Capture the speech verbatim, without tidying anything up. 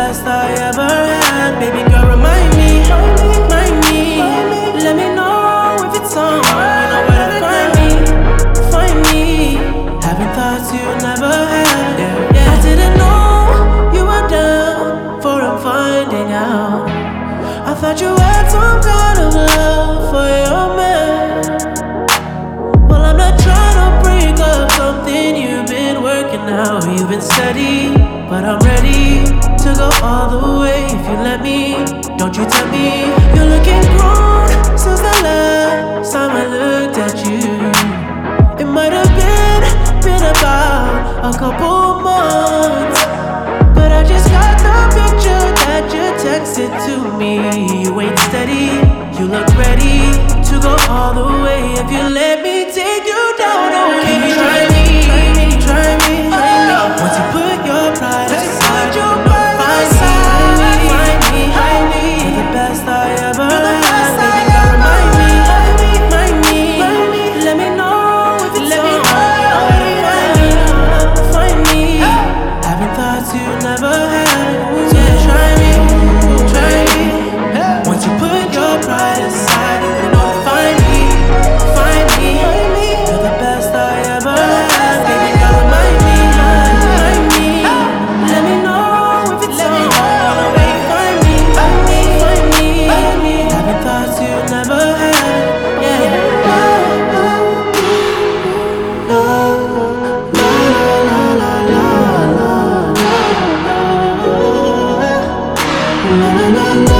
best I ever had. Baby girl, remind me, remind me. Let me know if it's on. You know where to find me, find me. Having thoughts you never had. Yeah, yeah. I didn't know you were down for I'm finding out. I thought you had some kind of love for your man. Well, I'm not trying to break up something you've been working out. You've been steady, but I'm ready to go all the way if you let me. Don't you tell me you're looking grown since the last time I looked at you. It might have been, been about a couple months, but I just got the picture that you texted to me. You ain't steady, you look ready to go all the way if you let me take you down. Oh, can you try me, try me, try me, try me. Once you put your pride aside, you know find me, find me, find me. You're the best I ever had. Baby girl, remind me, remind me. Let me know if it's on. You know where to find me, find me. Having thoughts you never had. So try me, try me. Once you put your pride aside, you know to find me, find me. You're the best I ever had. Baby girl, remind me, remind me. Let me know if it's on. You know where to find me, find me, find me. Having thoughts you never had. Yeah. La la la la la. La la la la.